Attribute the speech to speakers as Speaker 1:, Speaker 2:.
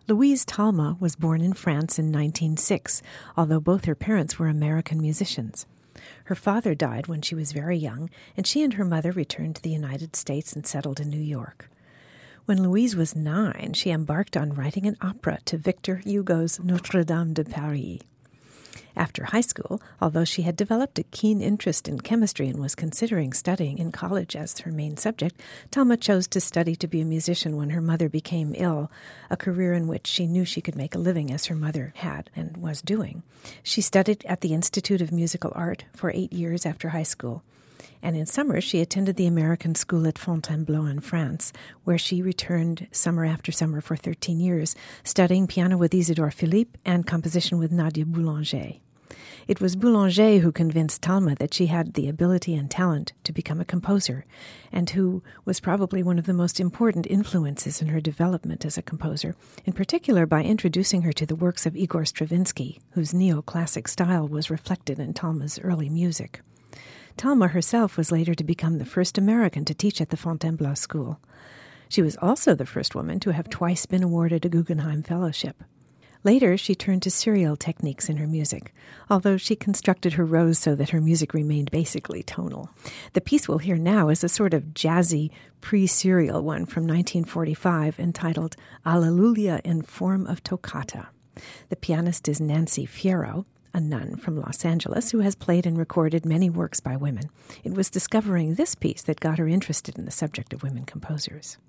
Speaker 1: Louise Talma was born in France in 1906, although both her parents were American musicians. Her father died when she was very young, and she and her mother returned to the United States and settled in New York. When Louise was 9, she embarked on writing an opera to Victor Hugo's Notre Dame de Paris. After high school, although she had developed a keen interest in chemistry and was considering studying in college as her main subject, Talma chose to study to be a musician when her mother became ill, a career in which she knew she could make a living as her mother had and was doing. She studied at the Institute of Musical Art for 8 years after high school, and in summer she attended the American school at Fontainebleau in France, where she returned summer after summer for 13 years, studying piano with Isidore Philippe and composition with Nadia Boulanger. It was Boulanger who convinced Talma that she had the ability and talent to become a composer, and who was probably one of the most important influences in her development as a composer, in particular by introducing her to the works of Igor Stravinsky, whose neoclassic style was reflected in Talma's early music. Talma herself was later to become the first American to teach at the Fontainebleau School. She was also the first woman to have twice been awarded a Guggenheim Fellowship. Later, she turned to serial techniques in her music, although she constructed her rows so that her music remained basically tonal. The piece we'll hear now is a sort of jazzy, pre-serial one from 1945 entitled Alleluia in Form of Toccata. The pianist is Nancy Fierro, a nun from Los Angeles who has played and recorded many works by women. It was discovering this piece that got her interested in the subject of women composers.